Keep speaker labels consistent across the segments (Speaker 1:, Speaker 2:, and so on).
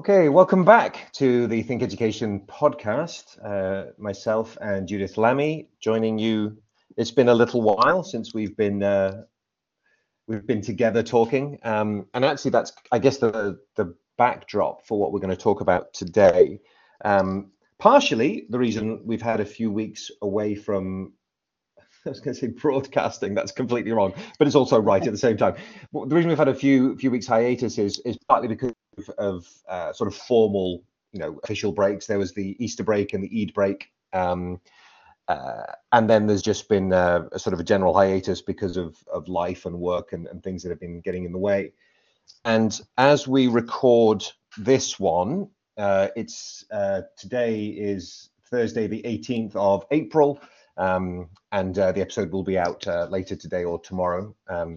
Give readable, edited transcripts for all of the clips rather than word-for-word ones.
Speaker 1: Okay, welcome back to the Think Education podcast. Myself and Judith Lammy joining you. It's been a little while since we've been together talking, and actually that's, I guess, the backdrop for what we're going to talk about today. Partially the reason we've had a few weeks away from, I was going to say broadcasting, that's completely wrong, but it's also right at the same time. The reason we've had a few weeks hiatus is partly because of sort of formal, official breaks. There was the Easter break and the Eid break, and then there's just been a sort of a general hiatus because of life and work and things that have been getting in the way. And as we record this one, it's today is Thursday, the 18th of April. And the episode will be out later today or tomorrow.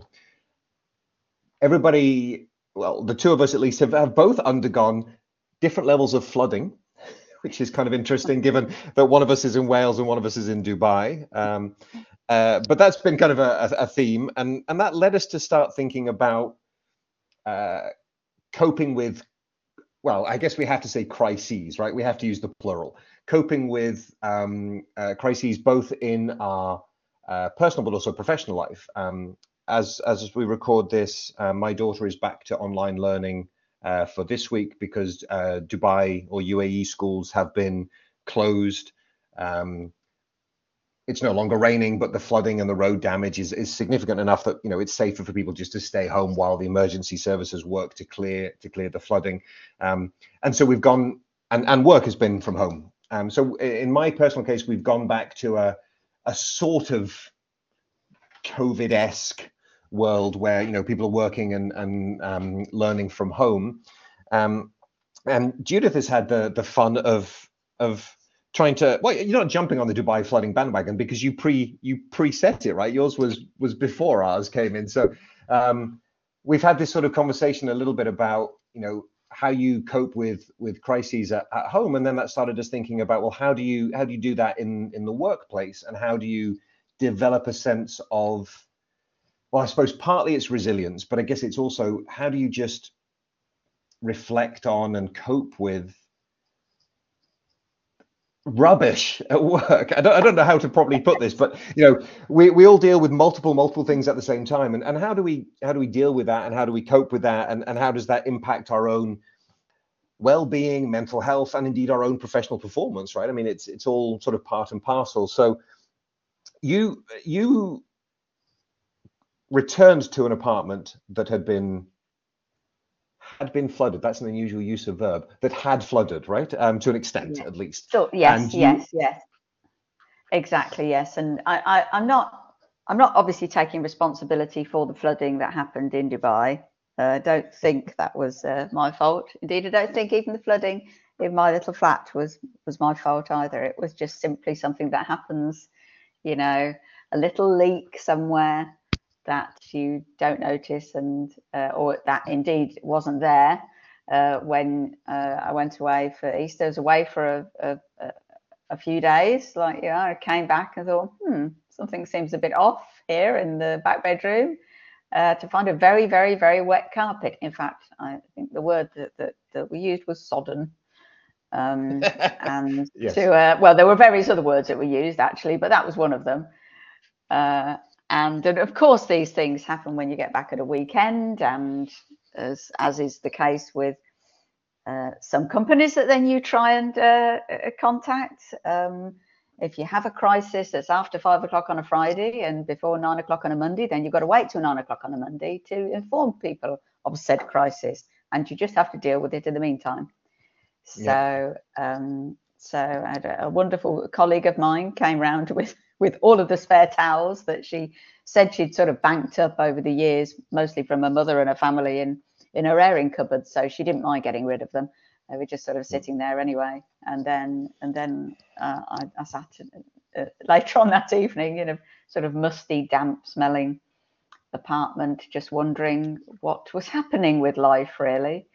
Speaker 1: Everybody, well, the two of us at least have both undergone different levels of flooding, which is kind of interesting given that one of us is in Wales and one of us is in Dubai. But that's been kind of a theme, and that led us to start thinking about coping with, well, I guess we have to say crises, right? We have to use the plural. Coping with crises both in our personal but also professional life. As we record this, my daughter is back to online learning for this week because Dubai or UAE schools have been closed. It's no longer raining, but the flooding and the road damage is significant enough that it's safer for people just to stay home while the emergency services work to clear the flooding. And so we've gone, and work has been from home. So in my personal case, we've gone back to a sort of COVID-esque world where people are working and learning from home. And Judith has had the fun of trying to, well, you're not jumping on the Dubai flooding bandwagon because you preset it, right? Yours was before ours came in. So we've had this sort of conversation a little bit about how you cope with crises at home, and then that started us thinking about, well, how do you do that in the workplace, and how do you develop a sense of, well, I suppose partly it's resilience, but I guess it's also how do you just reflect on and cope with rubbish at work. I don't know how to properly put this, but we all deal with multiple things at the same time, and how do we deal with that, and how do we cope with that, and how does that impact our own well-being, mental health, and indeed our own professional performance, right? I mean, it's all sort of part and parcel. So you returned to an apartment that had been flooded. That's an unusual use of verb. That had flooded, right? To an extent,
Speaker 2: Yes.
Speaker 1: at least.
Speaker 2: So yes, yes, exactly, yes. And I'm not obviously taking responsibility for the flooding that happened in Dubai. I don't think that was my fault. Indeed, I don't think even the flooding in my little flat was my fault either. It was just simply something that happens, a little leak somewhere that you don't notice, and or that indeed wasn't there when I went away for Easter. I was away for a few days. I came back and thought, something seems a bit off here in the back bedroom. To find a very, very, very wet carpet. In fact, I think the word that we used was sodden. And
Speaker 1: yes.
Speaker 2: well, there were various other words that were used actually, but that was one of them. And of course, these things happen when you get back at a weekend, and as is the case with some companies that then you try and contact. If you have a crisis that's after 5 o'clock on a Friday and before 9 o'clock on a Monday, then you've got to wait till 9 o'clock on a Monday to inform people of said crisis, and you just have to deal with it in the meantime. So, so I had a wonderful colleague of mine came round with all of the spare towels that she said she'd sort of banked up over the years, mostly from her mother and her family in her airing cupboard. So she didn't mind getting rid of them. They were just sort of sitting there anyway. And then I sat later on that evening in a sort of musty, damp smelling apartment, just wondering what was happening with life, really.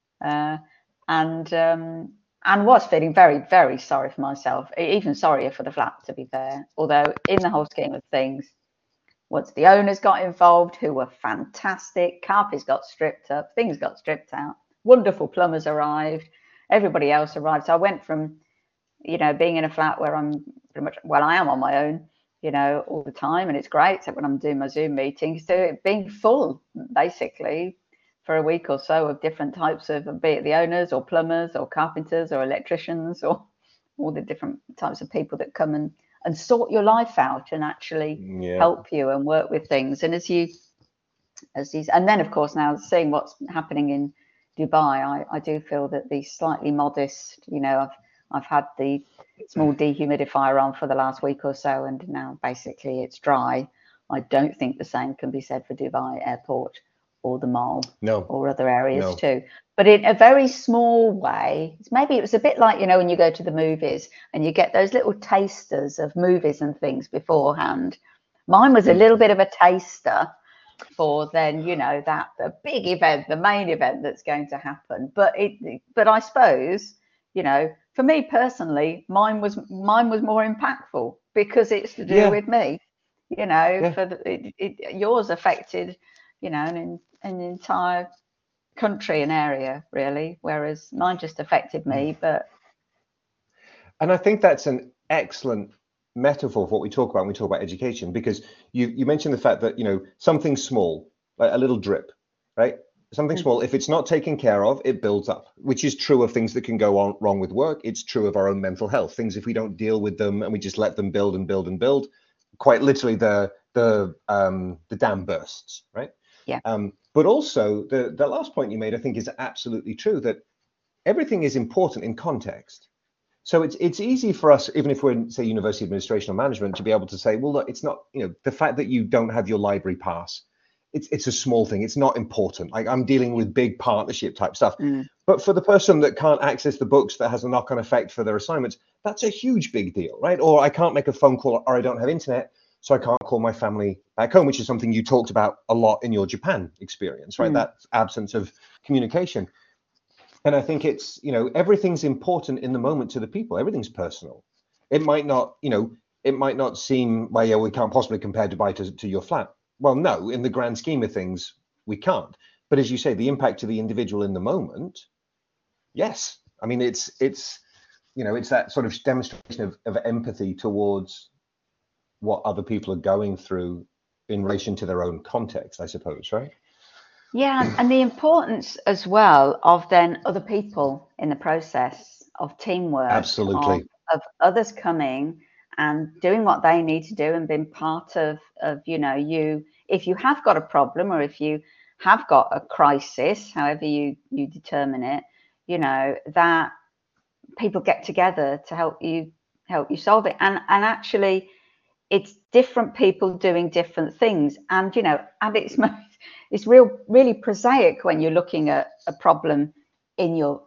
Speaker 2: And was feeling very, very sorry for myself, even sorrier for the flat, to be fair. Although in the whole scheme of things, once the owners got involved, who were fantastic, carpets got stripped up, things got stripped out, wonderful plumbers arrived, everybody else arrived. So I went from, being in a flat where I'm pretty much, well, I am on my own, all the time, and it's great, except when I'm doing my Zoom meetings, to it being full, basically, for a week or so, of different types of, be it the owners or plumbers or carpenters or electricians or all the different types of people that come and sort your life out and actually help you and work with things. And and then of course now seeing what's happening in Dubai, I do feel that the slightly modest, I've had the small dehumidifier on for the last week or so, and now basically it's dry. I don't think the same can be said for Dubai Airport or the mall, or other areas too. But in a very small way, maybe it was a bit like, when you go to the movies and you get those little tasters of movies and things beforehand. Mine was a little bit of a taster for then, that the big event, the main event that's going to happen. But I suppose, for me personally, mine was more impactful because it's to do with me. Yours affected, an entire country and area, really, whereas mine just affected me.
Speaker 1: And I think that's an excellent metaphor for what we talk about when we talk about education, because you mentioned the fact that something small, like a little drip, right? Something small, if it's not taken care of, it builds up, which is true of things that can go on wrong with work. It's true of our own mental health. Things, if we don't deal with them and we just let them build and build and build, quite literally the dam bursts, right?
Speaker 2: Yeah.
Speaker 1: But also the last point you made, I think, is absolutely true, that everything is important in context. So it's easy for us, even if we're in, say, university administration or management, to be able to say, well, look, it's not, the fact that you don't have your library pass, it's a small thing. It's not important. Like, I'm dealing with big partnership type stuff. But for the person that can't access the books, that has a knock-on effect for their assignments, that's a huge big deal, right? Or I can't make a phone call, or I don't have internet, so I can't call my family back home, which is something you talked about a lot in your Japan experience, right? That absence of communication. And I think it's, everything's important in the moment to the people. Everything's personal. It might not, it might not seem, well, yeah, we can't possibly compare Dubai to your flat. Well, no, in the grand scheme of things, we can't. But as you say, the impact to the individual in the moment, yes. I mean, it's that sort of demonstration of empathy towards what other people are going through in relation to their own context, I suppose, right?
Speaker 2: Yeah, and the importance as well of then other people in the process, of teamwork,
Speaker 1: absolutely,
Speaker 2: of others coming and doing what they need to do and being part of you, if you have got a problem or if you have got a crisis, however you determine it, that people get together to help you solve it. And actually it's different people doing different things. And at its most, it's really prosaic when you're looking at a problem in your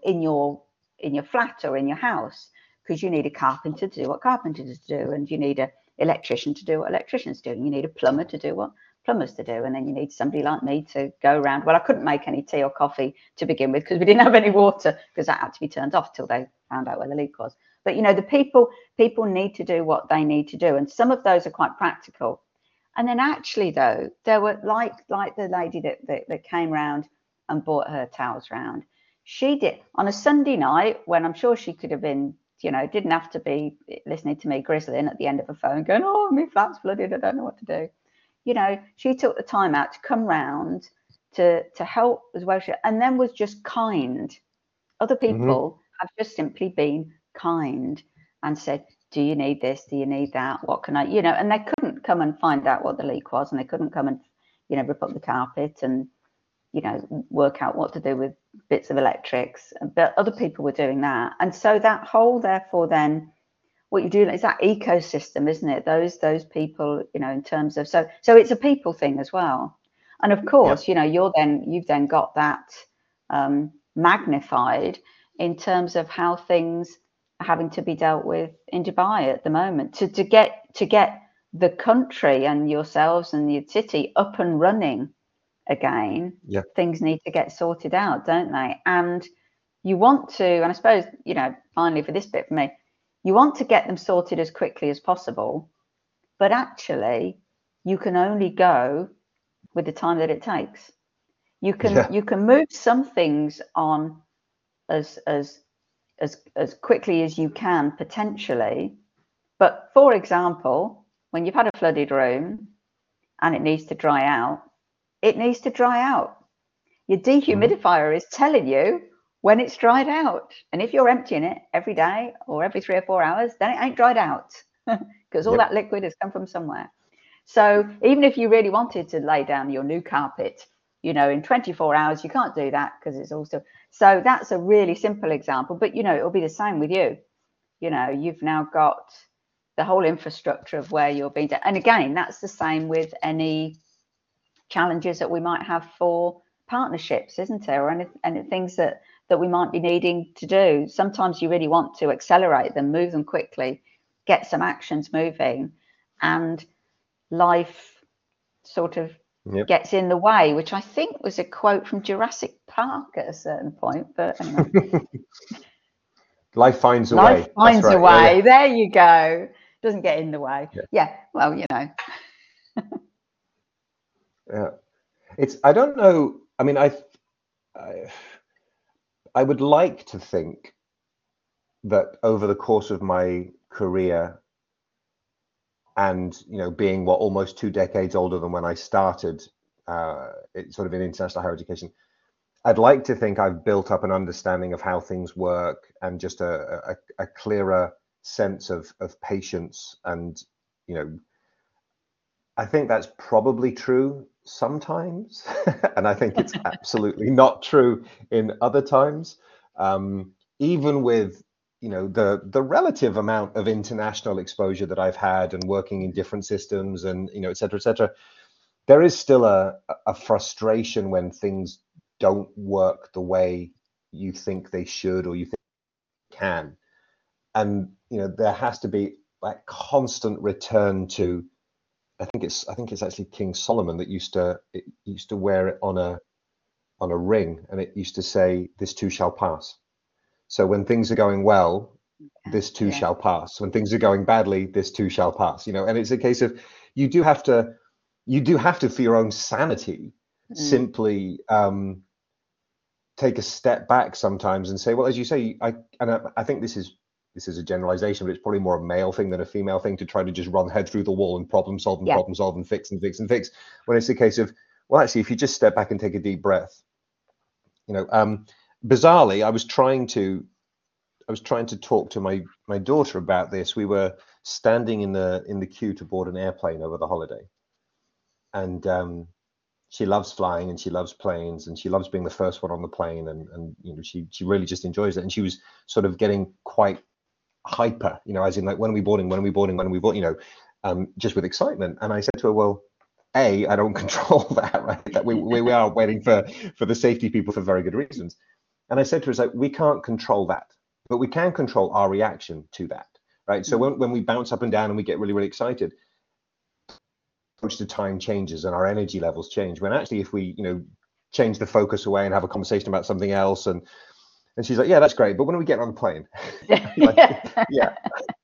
Speaker 2: flat or in your house, because you need a carpenter to do what carpenters do, and you need an electrician to do what electricians do, and you need a plumber to do what plumbers to do, and then you need somebody like me to go around. Well, I couldn't make any tea or coffee to begin with because we didn't have any water, because that had to be turned off till they found out where the leak was. But the people need to do what they need to do, and some of those are quite practical. And then actually, though, there were like the lady that came round and brought her towels round. She did on a Sunday night when I'm sure she could have been, didn't have to be listening to me grizzling at the end of a phone going, oh, my flat's flooded, I don't know what to do. She took the time out to come round to help as well. And then was just kind. Other people have just simply been kind and said, do you need this? Do you need that? What can I, and they couldn't come and find out what the leak was, and they couldn't come and, rip up the carpet and, work out what to do with bits of electrics. But other people were doing that. And so that whole, therefore, then what you do is that ecosystem, isn't it? Those people, in terms of, so it's a people thing as well. And of course, you've then got that magnified in terms of how things are having to be dealt with in Dubai at the moment to get the country and yourselves and your city up and running again. Things need to get sorted out, don't they? And you want to, and I suppose, finally for this bit for me, you want to get them sorted as quickly as possible, but actually you can only go with the time that it takes. You
Speaker 1: Yeah.
Speaker 2: can move some things on as quickly as you can potentially. But for example, when you've had a flooded room and it needs to dry out, it needs to dry out. Your dehumidifier is telling you when it's dried out. And if you're emptying it every day or every 3 or 4 hours, then it ain't dried out because all
Speaker 1: Yep.
Speaker 2: that liquid has come from somewhere. So even if you really wanted to lay down your new carpet, in 24 hours, you can't do that because it's also. So that's a really simple example, but it'll be the same with you. You've now got the whole infrastructure of where you're being. And again, that's the same with any challenges that we might have for partnerships, isn't there? Or any things that we might be needing to do. Sometimes you really want to accelerate them, move them quickly, get some actions moving, and life sort of gets in the way, which I think was a quote from Jurassic Park at a certain point. But anyway.
Speaker 1: Life finds a way.
Speaker 2: Life finds a way.
Speaker 1: Yeah.
Speaker 2: There you go. Doesn't get in the way. Yeah. Well,
Speaker 1: Yeah. I don't know. I mean, I would like to think that over the course of my career, and being almost 2 decades older than when I started, sort of in international higher education, I'd like to think I've built up an understanding of how things work and just a clearer sense of patience. And I think that's probably true sometimes, and I think it's absolutely not true in other times. Even with the relative amount of international exposure that I've had and working in different systems and et cetera, there is still a frustration when things don't work the way you think they should or you think they can. And there has to be that constant return to, I think it's actually King Solomon that used to wear it on a ring, and it used to say, "This too shall pass." So when things are going well, this too shall pass. When things are going badly, this too shall pass. And it's a case of you do have to for your own sanity simply take a step back sometimes and say, well, as you say, I think this is a generalization, but it's probably more a male thing than a female thing to try to just run head through the wall and problem solve and fix and fix and fix. When it's a case of, well, actually, if you just step back and take a deep breath, bizarrely, I was trying to talk to my daughter about this. We were standing in the queue to board an airplane over the holiday, and she loves flying and she loves planes and she loves being the first one on the plane, and she really just enjoys it. And she was sort of getting quite hyper, as in like, when are we boarding, just with excitement. And I said to her, well, I don't control that, right? That we are waiting for the safety people for very good reasons. And I said to her, it's like, we can't control that, but we can control our reaction to that, right? So when we bounce up and down and we get really, really excited, the time changes and our energy levels change. When actually, if we change the focus away and have a conversation about something else, and she's like, yeah, that's great, but when are we getting on the plane? Yeah.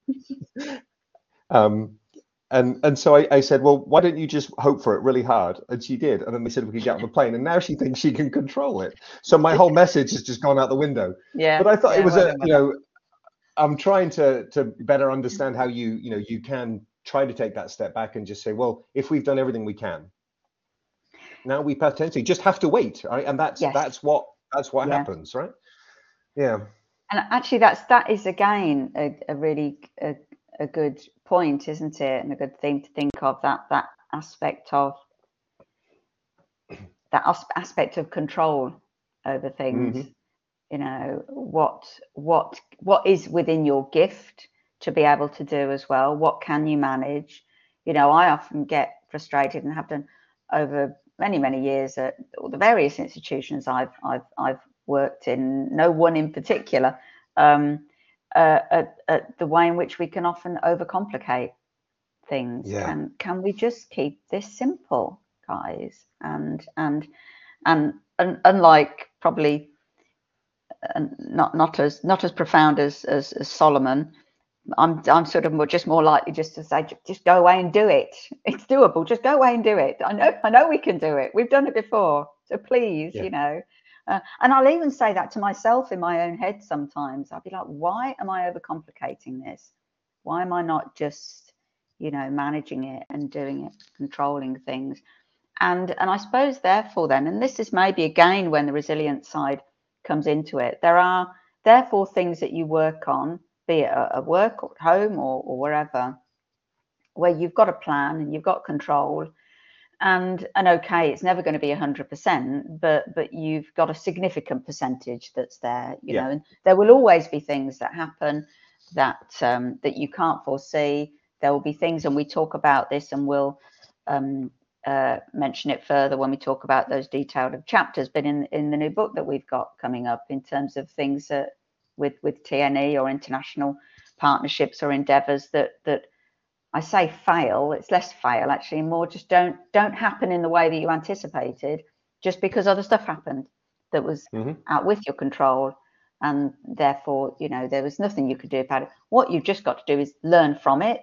Speaker 1: And so I said, well, why don't you just hope for it really hard? And she did. And then they said we could get on the plane. And now she thinks she can control it. So my whole message has just gone out the window.
Speaker 2: Yeah.
Speaker 1: But I thought it was I'm trying to better understand how you can try to take that step back and just say, well, if we've done everything we can, now we potentially just have to wait, right? And that's what happens, right? Yeah.
Speaker 2: And actually, that is again a really a good point, isn't it? And a good thing to think of, that aspect of control over things. What is within your gift to be able to do as well? What can you manage? I often get frustrated, and have done over many years at all the various institutions I've worked in, no one in particular, at the way in which we can often overcomplicate things. Can we just keep this simple, guys? And unlike probably not as profound as Solomon, I'm sort of more likely just to say, just go away and do it. It's doable. Just go away and do it. I know we can do it. We've done it before. So please,
Speaker 1: Yeah.
Speaker 2: and I'll even say that to myself in my own head sometimes. I'll be like, why am I overcomplicating this? Why am I not just, managing it and doing it, controlling things? And I suppose therefore then, and this is maybe again when the resilience side comes into it, there are therefore things that you work on, be it at work or at home or wherever, where you've got a plan and you've got control, and okay, it's never going to be 100%, but you've got a significant percentage that's there,
Speaker 1: Yeah.
Speaker 2: and there will always be things that happen that you can't foresee. There will be things, and we talk about this, and we'll mention it further when we talk about those detailed chapters, but in the new book that we've got coming up, in terms of things that with TNE or international partnerships or endeavors that I say fail, it's less fail actually, more just don't happen in the way that you anticipated, just because other stuff happened that was out with your control, and therefore there was nothing you could do about it. What you've just got to do is learn from it,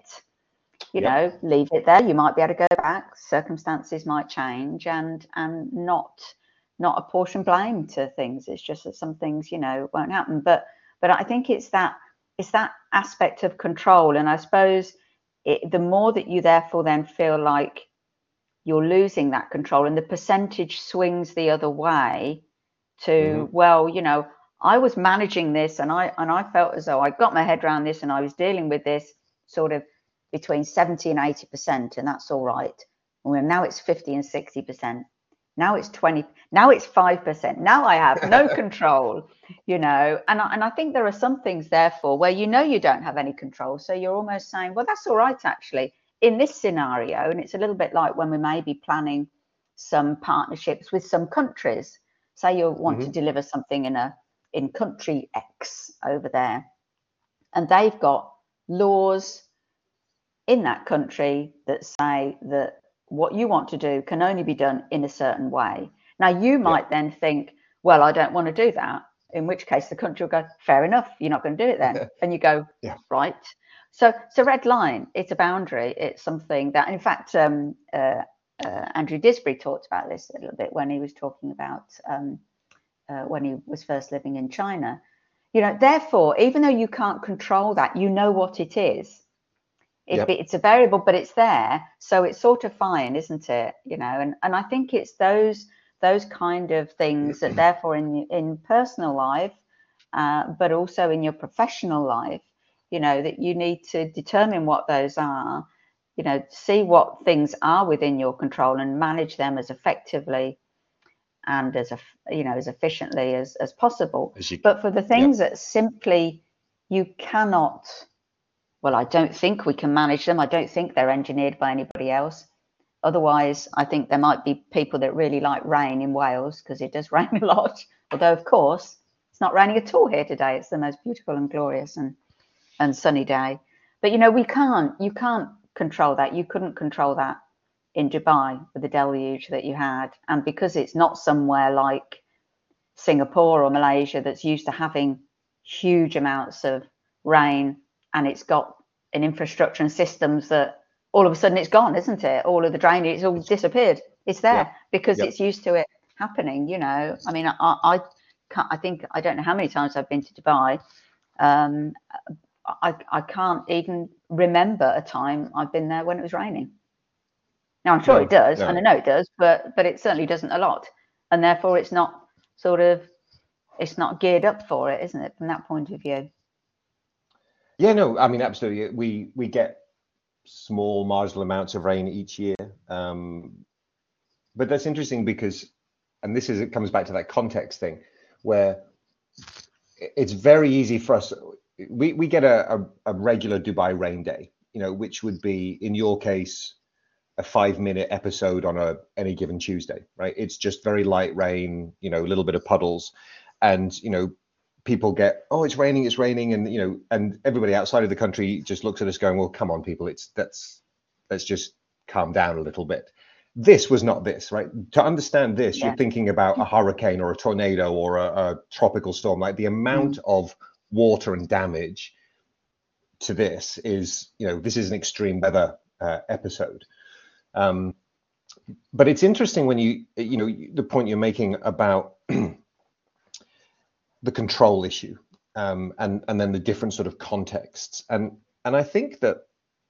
Speaker 2: leave it there. You might be able to go back, circumstances might change, and not apportion blame to things. It's just that some things won't happen, but I think it's that aspect of control. And I suppose the more that you therefore then feel like you're losing that control, and the percentage swings the other way to, well, I was managing this, and I felt as though I got my head around this, and I was dealing with this sort of between 70 and 80%, and that's all right. Well, now it's 50 and 60%. Now it's 20. Now it's 5%. Now I have no control, and I think there are some things, therefore, where you don't have any control. So you're almost saying, well, that's all right, actually, in this scenario. And it's a little bit like when we may be planning some partnerships with some countries. Say you want to deliver something in country X over there, and they've got laws in that country that say that what you want to do can only be done in a certain way. Now, you might then think, well, I don't want to do that, in which case the country will go, fair enough, you're not going to do it then. And you go, right. So red line, it's a boundary. It's something that, in fact, Andrew Disbury talked about this a little bit when he was talking about when he was first living in China. Therefore, even though you can't control that, you know what it is. It's a variable, but it's there, so it's sort of fine, isn't it? And I think it's those kind of things that, therefore, in personal life, but also in your professional life, that you need to determine what those are, see what things are within your control and manage them as effectively and as efficiently as possible. But for the things that simply you cannot. Well, I don't think we can manage them. I don't think they're engineered by anybody else. Otherwise, I think there might be people that really like rain in Wales, because it does rain a lot. Although, of course, it's not raining at all here today. It's the most beautiful and glorious and sunny day. But, you can't control that. You couldn't control that in Dubai with the deluge that you had. And because it's not somewhere like Singapore or Malaysia that's used to having huge amounts of rain, and it's got an infrastructure and systems that all of a sudden it's gone, isn't it? All of the drainage, it's all disappeared. It's there because it's used to it happening. I mean, I think, I don't know how many times I've been to Dubai. I can't even remember a time I've been there when it was raining. Now, I'm sure it does, and I know it does, but it certainly doesn't a lot, and therefore it's not it's not geared up for it, isn't it, from that point of view?
Speaker 1: Yeah, no, I mean, absolutely. We get small marginal amounts of rain each year. But that's interesting because, and it comes back to that context thing, where it's very easy for us. We get a regular Dubai rain day, which would be, in your case, a 5-minute episode on any given Tuesday, right? It's just very light rain, a little bit of puddles, and, people get, oh, it's raining, and and everybody outside of the country just looks at us going, well, come on, people, let's just calm down a little bit. This was not this, right? To understand this, you're thinking about a hurricane or a tornado or a tropical storm. Like, the amount of water and damage to this is, this is an extreme weather episode. But it's interesting when you know, the point you're making about the control issue, and then the different sort of contexts, and I think that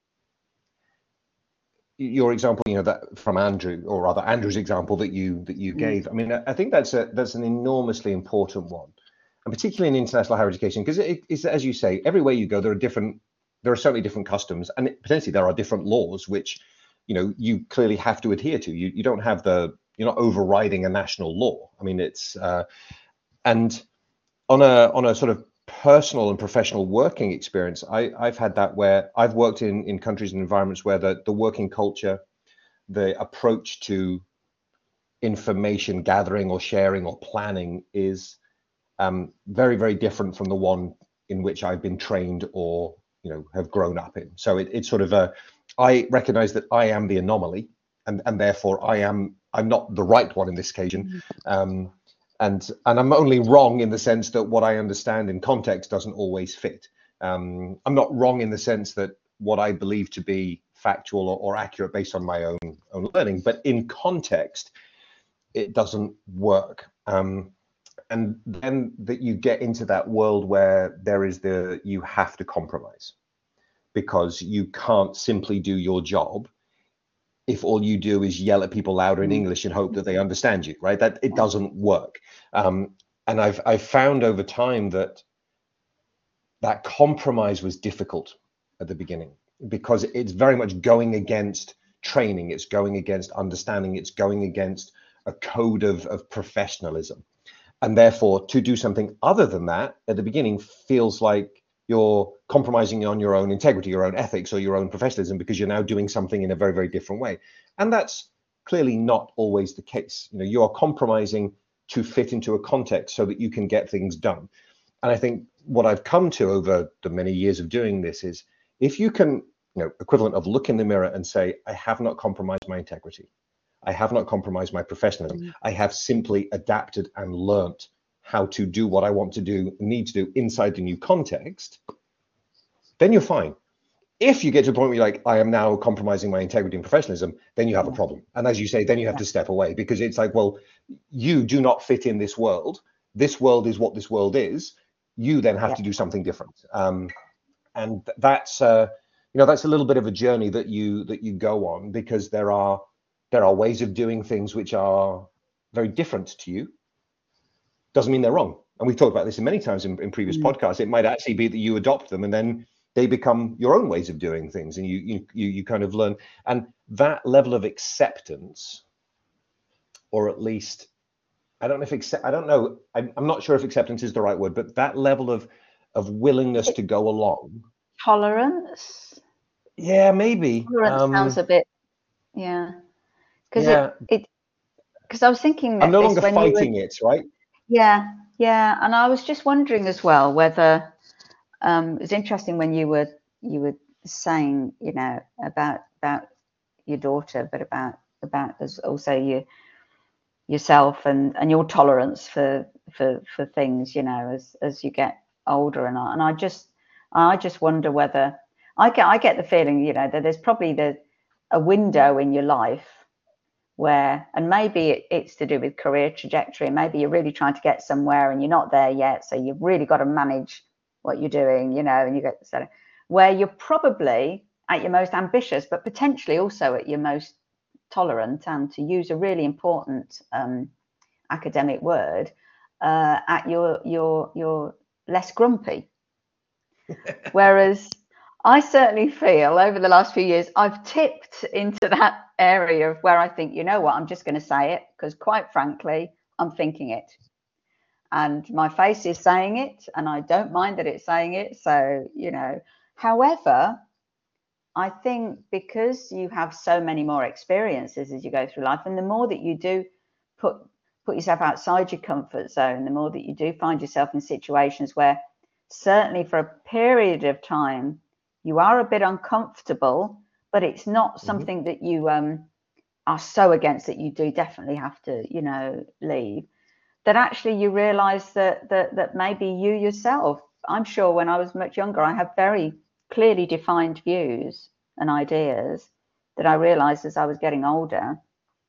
Speaker 1: your example, you know, that from Andrew, or rather Andrew's example that you
Speaker 2: Mm,
Speaker 1: gave, I mean, I think that's an enormously important one, and particularly in international higher education, because it's, as you say, everywhere you go, there are certainly different customs, and potentially there are different laws which, you know, you clearly have to adhere to. You don't have you're not overriding a national law. I mean, it's and on a sort of personal and professional working experience, I've had that where I've worked in countries and environments where the working culture, the approach to information gathering or sharing or planning is very, very different from the one in which I've been trained or, you know, have grown up in. So it's sort of I recognize that I am the anomaly, and therefore I'm not the right one in this occasion.
Speaker 2: mm,
Speaker 1: Um, and I'm only wrong in the sense that what I understand in context doesn't always fit. I'm not wrong in the sense that what I believe to be factual or accurate based on my own learning, but in context, it doesn't work. And then that you get into that world where there is you have to compromise, because you can't simply do your job if all you do is yell at people louder in
Speaker 2: mm,
Speaker 1: English and hope that they understand you, right? That it
Speaker 2: yeah,
Speaker 1: doesn't work. And I've found over time that that compromise was difficult at the beginning, because it's very much going against training, it's going against understanding, it's going against a code of professionalism. And therefore, to do something other than that at the beginning feels like you're compromising on your own integrity, your own ethics, or your own professionalism, because you're now doing something in a very, very different way. And that's clearly not always the case. You know, you are compromising to fit into a context so that you can get things done. And I think what I've come to over the many years of doing this is, if you can, you know, equivalent of look in the mirror and say, I have not compromised my integrity, I have not compromised my professionalism.
Speaker 2: mm,
Speaker 1: I have simply adapted and learnt how to do what I want to do, need to do inside the new context, then you're fine. If you get to a point where you're like, I am now compromising my integrity and professionalism, then you have a
Speaker 2: yeah,
Speaker 1: problem. And as you say, then you have
Speaker 2: yeah,
Speaker 1: to step away, because it's like, well, you do not fit in this world. This world is what this world is. You then have
Speaker 2: yeah.
Speaker 1: to do something different. And that's you know, that's a little bit of a journey that you go on, because there are ways of doing things which are very different to you. Doesn't mean they're wrong. And we've talked about this in many times in previous
Speaker 2: Mm.
Speaker 1: podcasts. It might actually be that you adopt them and then they become your own ways of doing things, and you kind of learn. And that level of acceptance, or at least, I don't know if accept, I don't know, I'm not sure if acceptance is the right word, but that level of willingness
Speaker 2: It,
Speaker 1: to go along.
Speaker 2: tolerance.
Speaker 1: Yeah, maybe.
Speaker 2: Tolerance sounds a bit, yeah, because
Speaker 1: Yeah,
Speaker 2: because I was thinking
Speaker 1: I'm
Speaker 2: that
Speaker 1: no
Speaker 2: this
Speaker 1: longer
Speaker 2: when you were,
Speaker 1: fighting it, right?
Speaker 2: yeah, yeah, and I was just wondering as well whether it was interesting when you were saying, you know, about your daughter, but about as also yourself and your tolerance for things, you know, as you get older. And I just wonder whether I get the feeling, you know, that there's probably a window in your life where, and maybe it's to do with career trajectory, maybe you're really trying to get somewhere and you're not there yet, so you've really got to manage what you're doing, you know, and you get so where you're probably at your most ambitious, but potentially also at your most tolerant, and to use a really important academic word, at your less grumpy. Whereas I certainly feel over the last few years I've tipped into that area of where I think, you know what, I'm just going to say it, because quite frankly, I'm thinking it. And my face is saying it, and I don't mind that it's saying it. So, you know, however, I think because you have so many more experiences as you go through life, and the more that you do put put yourself outside your comfort zone, the more that you do find yourself in situations where certainly for a period of time you are a bit uncomfortable, but it's not
Speaker 1: Hmm.
Speaker 2: something that you are so against that you do definitely have to, you know, leave. That actually you realize that maybe you yourself, I'm sure when I was much younger, I have very clearly defined views and ideas that I realized as I was getting older.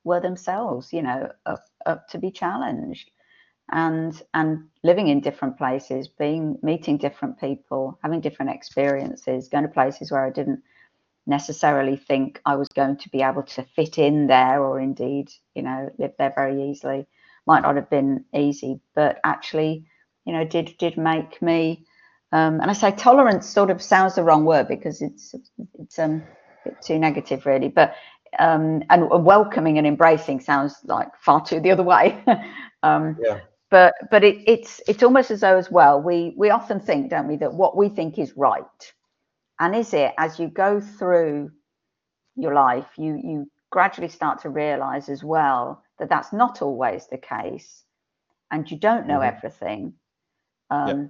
Speaker 2: were themselves, you know, up to be challenged, and living in different places, meeting different people, having different experiences, going to places where I didn't necessarily think I was going to be able to fit in there, or indeed, you know, live there very easily. Might not have been easy, but actually, you know, did make me. And I say tolerance sort of sounds the wrong word, because it's a bit too negative, really. But and welcoming and embracing sounds like far too the other way.
Speaker 1: Yeah.
Speaker 2: But it's almost as though, as well, we often think, don't we, that what we think is right. And is it, as you go through your life, you gradually start to realize as well that that's not always the case, and you don't know everything.
Speaker 1: Yeah.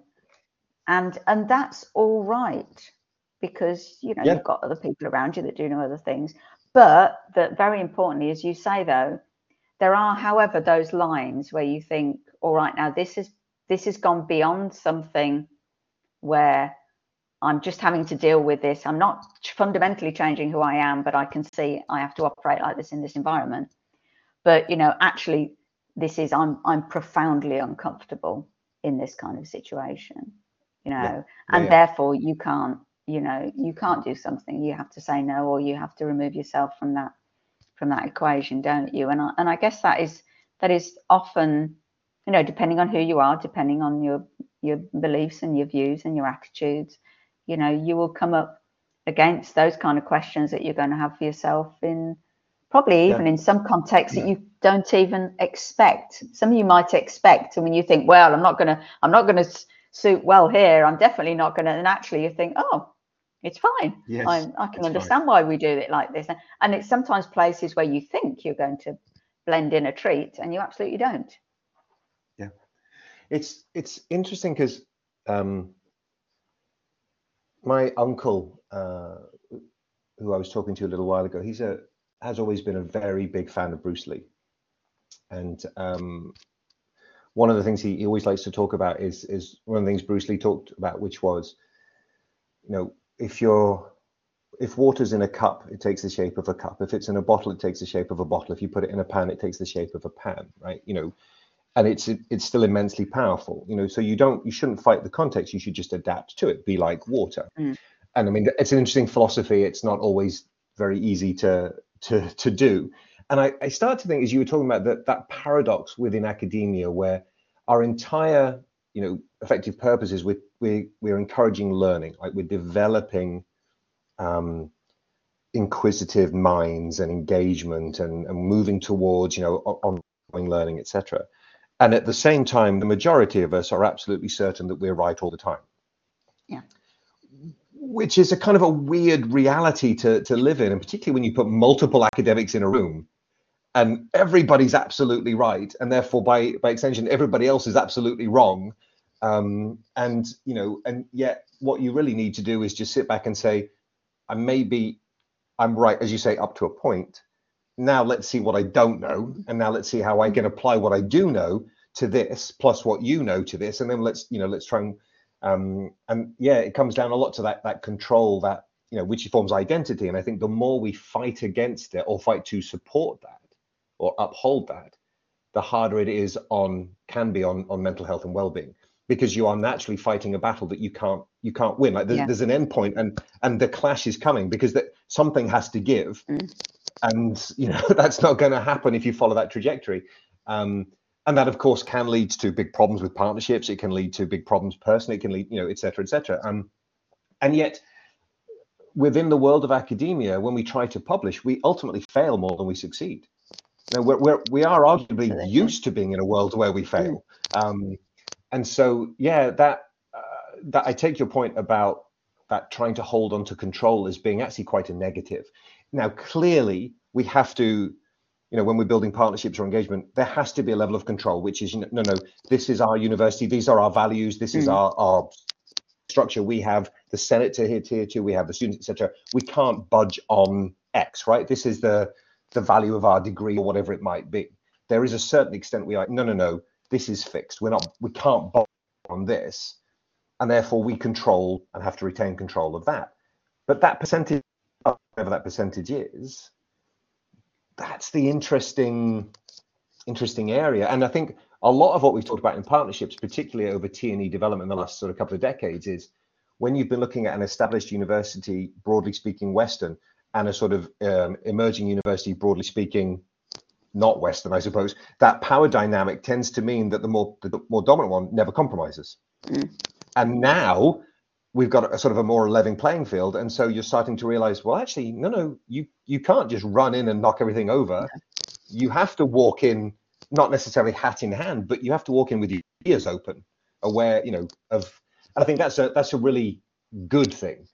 Speaker 2: And that's all right, because, you know,
Speaker 1: Yeah.
Speaker 2: you've got other people around you that do know other things. But that, very importantly, as you say, though, there are, however, those lines where you think, all right, now this has gone beyond something where I'm just having to deal with this. I'm not fundamentally changing who I am, but I can see I have to operate like this in this environment. But, you know, actually, this is, I'm profoundly uncomfortable in this kind of situation, you know,
Speaker 1: Yeah.
Speaker 2: and therefore you can't, you know, you can't do something. You have to say no, or you have to remove yourself from that equation, don't you? And I guess that is often, you know, depending on who you are, depending on your beliefs and your views and your attitudes, you know, you will come up against those kind of questions that you're going to have for yourself, in probably even in some contexts that you don't even expect. Some of you might expect, and when you think, well, I'm not gonna suit well here, I'm definitely not gonna, and actually you think, oh, it's fine.
Speaker 1: Yes,
Speaker 2: I can understand why we do it like this. And it's sometimes places where you think you're going to blend in a treat, and you absolutely don't.
Speaker 1: Yeah. It's interesting because my uncle, who I was talking to a little while ago, has always been a very big fan of Bruce Lee. And one of the things he always likes to talk about is one of the things Bruce Lee talked about, which was, you know, if water's in a cup, it takes the shape of a cup. If it's in a bottle, it takes the shape of a bottle. If you put it in a pan, it takes the shape of a pan, right? You know, and it's still immensely powerful, you know. So you shouldn't fight the context. You should just adapt to it. Be like water. And I mean, it's an interesting philosophy. It's not always very easy to do. And I started to think, as you were talking about, that paradox within academia, where our entire, you know, effective purpose is we're encouraging learning, like we're developing inquisitive minds and engagement and moving towards, you know, ongoing learning, etc. And at the same time, the majority of us are absolutely certain that we're right all the time.
Speaker 2: Yeah.
Speaker 1: Which is a kind of a weird reality to live in, and particularly when you put multiple academics in a room and everybody's absolutely right, and therefore by extension everybody else is absolutely wrong. And you know, and yet what you really need to do is just sit back and say, I'm right, as you say, up to a point. Now let's see what I don't know, and now let's see how I can apply what I do know to this, plus what you know to this, and then let's try and yeah, it comes down a lot to that control, that, you know, which forms identity. And I think the more we fight against it, or fight to support that or uphold that, the harder it is can be on mental health and well-being, because you are naturally fighting a battle that you can't win. Like there's an end point, and the clash is coming, because that something has to give. And, you know, that's not going to happen if you follow that trajectory. And that, of course, can lead to big problems with partnerships. It can lead to big problems personally. It can lead, you know, et cetera, et cetera. And yet, within the world of academia, when we try to publish, we ultimately fail more than we succeed. Now, we are arguably used to being in a world where we fail. And so, yeah, that I take your point about that trying to hold on to control as being actually quite a negative. Now, clearly, we have to, you know, when we're building partnerships or engagement, there has to be a level of control, which is, no, this is our university, these are our values, this is our structure. We have the Senate to adhere to, we have the students, etc. We can't budge on X, right? This is the value of our degree, or whatever it might be. There is a certain extent we like, no, this is fixed. We can't budge on this, and therefore we control and have to retain control of that. But that percentage, whatever that percentage is, that's the interesting area. And I think a lot of what we've talked about in partnerships, particularly over T&E development in the last sort of couple of decades, is when you've been looking at an established university, broadly speaking, Western, and a sort of emerging university, broadly speaking, not Western, I suppose, that power dynamic tends to mean that the more dominant one never compromises.
Speaker 2: Mm.
Speaker 1: And now we've got a sort of a more level playing field. And so you're starting to realize, well, actually, no, you can't just run in and knock everything over. You have to walk in, not necessarily hat in hand, but you have to walk in with your ears open, aware, of, and I think that's a really good thing.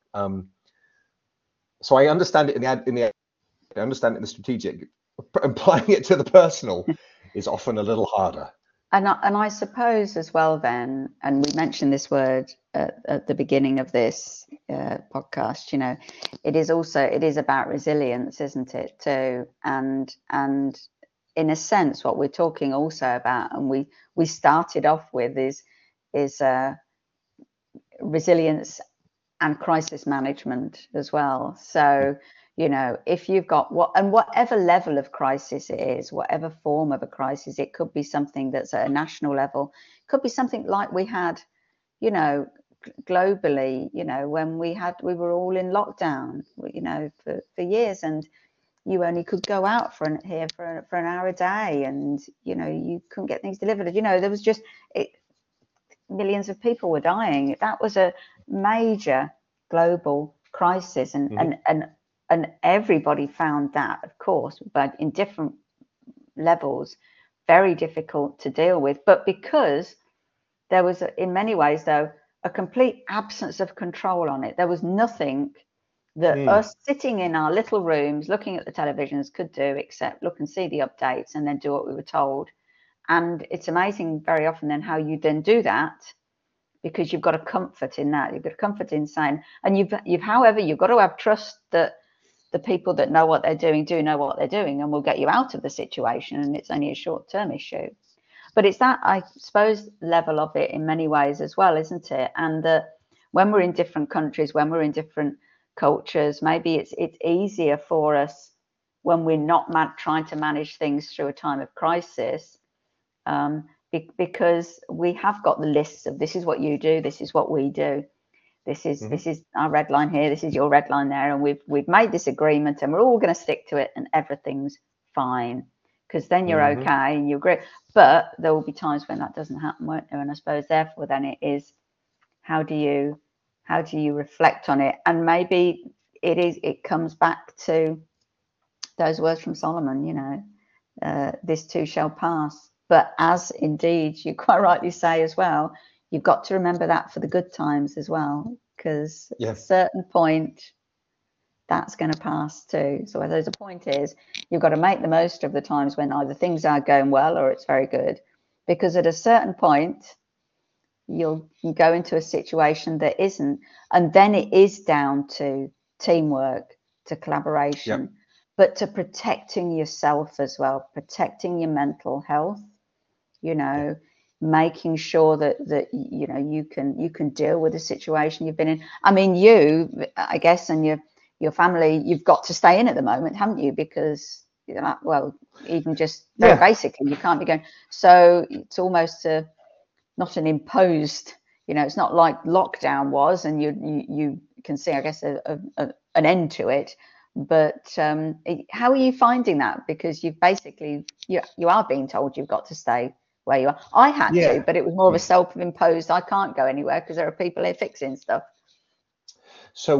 Speaker 1: So I understand it I understand it in the strategic. Applying it to the personal is often a little harder.
Speaker 2: And I suppose as well then, and we mentioned this word at the beginning of this podcast, it is about resilience, isn't it, too? And in a sense, what we're talking also about, and we started off with is resilience and crisis management as well. So, if you've got whatever level of crisis it is, whatever form of a crisis, it could be something that's at a national level, it could be something like we had, globally, when we were all in lockdown, for years, and you only could go out for an hour a day, and you couldn't get things delivered. There was just millions of people were dying. That was a major global crisis, and everybody found that, of course, but in different levels, very difficult to deal with. But because there was, in many ways, though, a complete absence of control on it, there was nothing that us sitting in our little rooms looking at the televisions could do except look and see the updates and then do what we were told. And it's amazing very often then how you then do that, because you've got a comfort in that. You've got a comfort in saying, and you've got to have trust that the people that know what they're doing do know what they're doing and will get you out of the situation, and it's only a short-term issue. But it's that, I suppose, level of it in many ways as well, isn't it? And that when we're in different countries, when we're in different cultures, maybe it's easier for us when we're not trying to manage things through a time of crisis, because we have got the lists of this is what you do, this is what we do. This is our red line here. This is your red line there, and we've made this agreement, and we're all going to stick to it, and everything's fine. Because then you're okay and you agree. But there will be times when that doesn't happen, won't there? And I suppose therefore then it is how do you reflect on it? And maybe it comes back to those words from Solomon. This too shall pass. But as indeed you quite rightly say as well, you've got to remember that for the good times as well, because at a certain point, that's going to pass too. So whether the point is, you've got to make the most of the times when either things are going well or it's very good, because at a certain point, you'll go into a situation that isn't. And then it is down to teamwork, to collaboration, but to protecting yourself as well, protecting your mental health, making sure that you can deal with the situation you've been in. I mean, I guess, and your family, you've got to stay in at the moment, haven't you? Because even just very basically, you can't be going. So it's almost not an imposed. It's not like lockdown was, and you can see, I guess, an end to it. But how are you finding that? Because you've basically you are being told you've got to stay where you are. I had to, but it was more of a self-imposed. I can't go anywhere because there are people here fixing stuff.
Speaker 1: So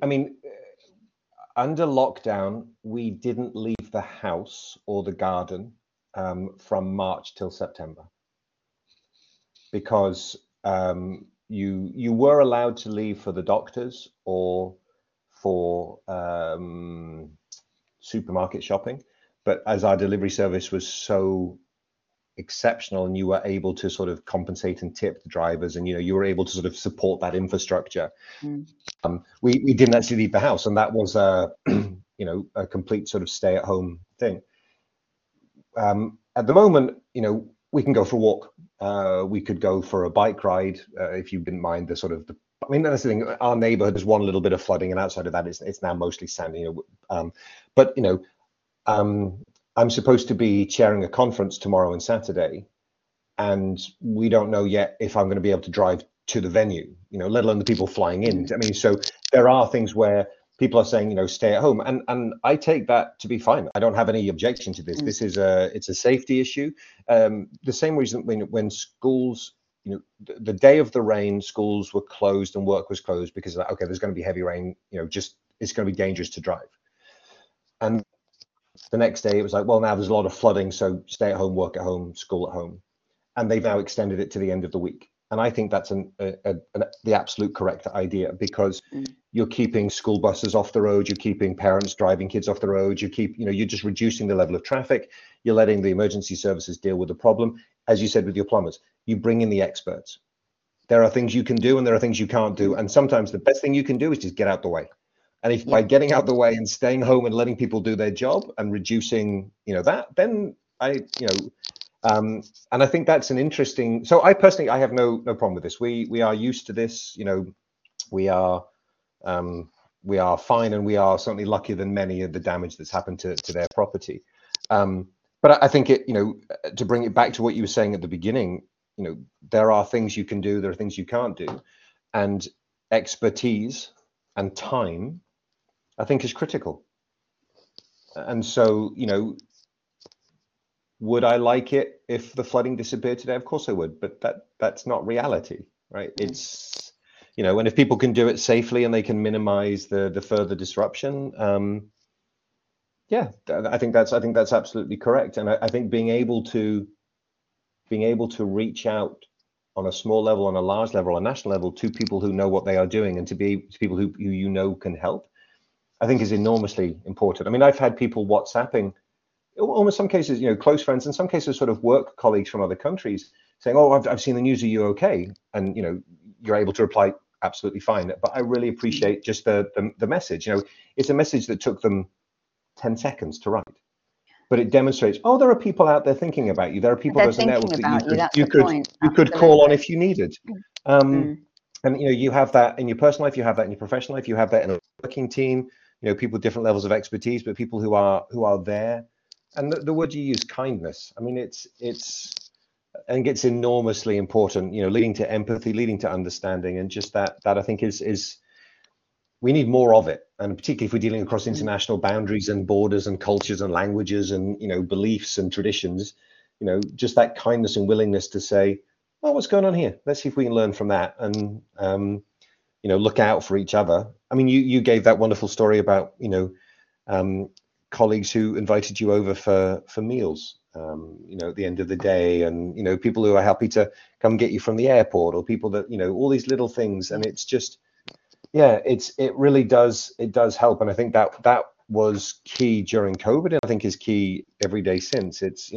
Speaker 1: under lockdown, we didn't leave the house or the garden from March till September, because you were allowed to leave for the doctors or for supermarket shopping, but as our delivery service was so exceptional and you were able to sort of compensate and tip the drivers, and you were able to sort of support that infrastructure, we didn't actually leave the house, and that was a complete sort of stay-at-home thing. At the moment, we can go for a walk, we could go for a bike ride, if you didn't mind that's the thing. Our neighborhood has one little bit of flooding, and outside of that it's now mostly sandy, but I'm supposed to be chairing a conference tomorrow and Saturday, and we don't know yet if I'm going to be able to drive to the venue, let alone the people flying in. I mean, so there are things where people are saying, stay at home, and I take that to be fine. I don't have any objection to this. This is it's a safety issue. The same reason when schools, the day of the rain, schools were closed and work was closed because okay, there's going to be heavy rain. Just it's going to be dangerous to drive. And the next day it was like, well, now there's a lot of flooding, so stay at home, work at home, school at home. And they've now extended it to the end of the week. And I think that's the absolute correct idea, because you're keeping school buses off the road, you're keeping parents driving kids off the road, you're just reducing the level of traffic, you're letting the emergency services deal with the problem. As you said with your plumbers, you bring in the experts. There are things you can do and there are things you can't do. And sometimes the best thing you can do is just get out the way. And if by getting out the way and staying home and letting people do their job and reducing, that, then and I think that's an interesting. So I personally, I have no problem with this. We are used to this. We are fine, and we are certainly luckier than many of the damage that's happened to their property. But I think to bring it back to what you were saying at the beginning, there are things you can do, there are things you can't do, and expertise and time, I think, is critical. And so, would I like it if the flooding disappeared today? Of course I would, but that's not reality, right? It's, and if people can do it safely and they can minimize the further disruption, I think that's absolutely correct. And I think being able to reach out on a small level, on a large level, on a national level, to people who know what they are doing, and to people who can help, I think is enormously important. I mean, I've had people WhatsApping, almost some cases, close friends, in some cases sort of work colleagues from other countries, saying, oh, I've seen the news, are you okay? And, you're able to reply, absolutely fine. But I really appreciate just the message. It's a message that took them 10 seconds to write. But it demonstrates, oh, there are people out there thinking about you. There are people, there's a network that you could call on if you needed. And, you have that in your personal life, you have that in your professional life, you have that in a working team, people with different levels of expertise, but people who are there. And the word you use, kindness, I mean, it's enormously important, leading to empathy, leading to understanding, and just that I think is we need more of it. And particularly if we're dealing across international boundaries and borders and cultures and languages and, beliefs and traditions, just that kindness and willingness to say, oh, what's going on here? Let's see if we can learn from that and, look out for each other. I mean, you gave that wonderful story about, colleagues who invited you over for meals, at the end of the day, and, people who are happy to come get you from the airport, or people that, all these little things. And it's just, it really does help. And I think that was key during COVID, and I think is key every day since. It's,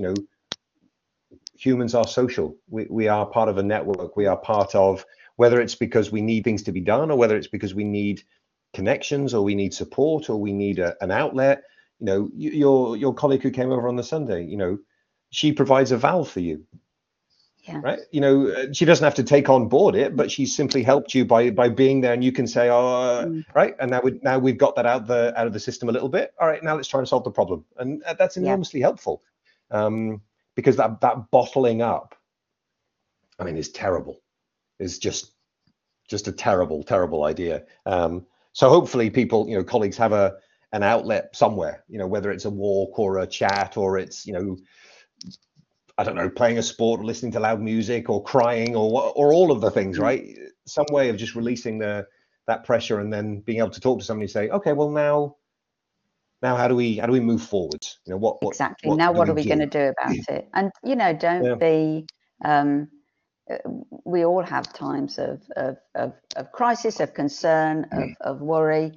Speaker 1: humans are social. We are part of a network. We are part of, whether it's because we need things to be done, or whether it's because we need connections, or we need support, or we need an outlet. Your colleague who came over on the Sunday, she provides a valve for you.
Speaker 2: Yeah.
Speaker 1: Right. She doesn't have to take on board it, but she simply helped you by being there, and you can say, oh, right. And now we've got that out of the system a little bit. All right, now let's try and solve the problem. And that's enormously helpful, because that bottling up, I mean, is terrible. Is just a terrible, terrible idea. So hopefully people, colleagues have an outlet somewhere, whether it's a walk or a chat, or it's, I don't know, playing a sport, or listening to loud music, or crying, or all of the things, right? Some way of just releasing that pressure, and then being able to talk to somebody and say, okay, well now how do we move forward? What
Speaker 2: exactly. Now what are we going to do about it? And don't be. We all have times of crisis, of concern, of worry.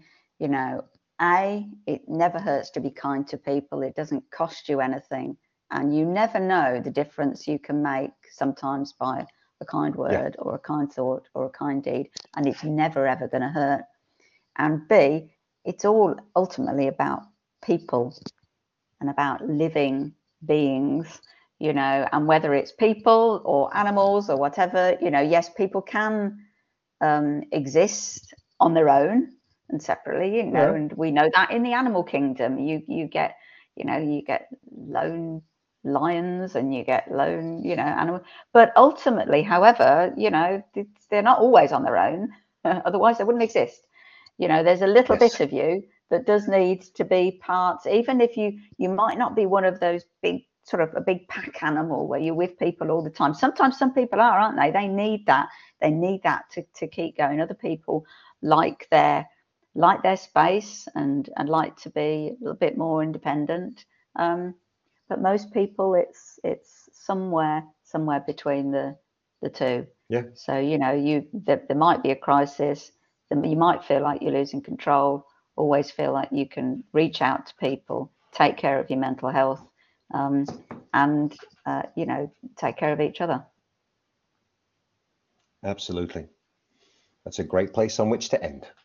Speaker 2: It never hurts to be kind to people. It doesn't cost you anything. And you never know the difference you can make sometimes by a kind word, or a kind thought, or a kind deed. And it's never, ever going to hurt. And B, it's all ultimately about people and about living beings, and whether it's people or animals or whatever, yes, people can exist on their own and separately, and we know that in the animal kingdom, you get You know, you get lone lions and you get lone, you know, animals. But ultimately, however, you know, they're not always on their own. Otherwise, they wouldn't exist. You know, there's a little
Speaker 1: Yes.
Speaker 2: bit of you that does need to be part, even if you might not be one of those big sort of a big pack animal where you're with people all the time. Sometimes some people are, aren't they? They need that. They need that to keep going. Other people like their space and like to be a little bit more independent. But most people, it's somewhere between the two.
Speaker 1: Yeah.
Speaker 2: So you know, there might be a crisis. You might feel like you're losing control. Always feel like you can reach out to people, take care of your mental health, and you know, take care of each other.
Speaker 1: Absolutely. That's a great place on which to end.